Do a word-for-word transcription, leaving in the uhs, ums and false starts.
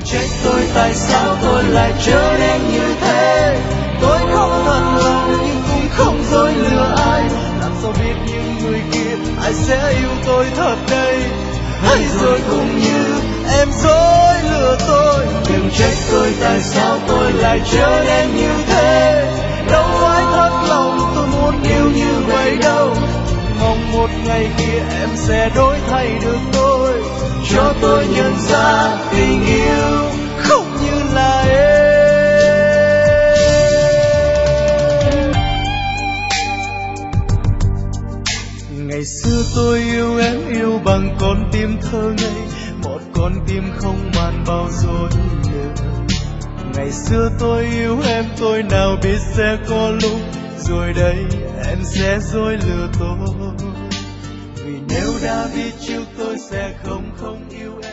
trách tôi tại sao tôi lại trở nên như thế. Tôi không thật lòng nhưng cũng không dối lừa ai. Làm sao biết những người kia ai sẽ yêu tôi thật đây, hay rồi cũng như em dối lừa tôi. Đừng trách tôi tại sao tôi lại trở nên như thế. Đâu phải thật lòng tôi muốn yêu như vậy đâu. Mong một ngày kia em sẽ đổi thay được tôi, cho tôi nhận ra tình yêu không như là em. Ngày xưa tôi yêu em yêu bằng con tim thơ ngây, một con tim không màn bao dối lừa. Ngày xưa tôi yêu em tôi nào biết sẽ có lúc rồi đây em sẽ dối lừa tôi. Vì nếu đã biết trước tôi sẽ không không yêu em.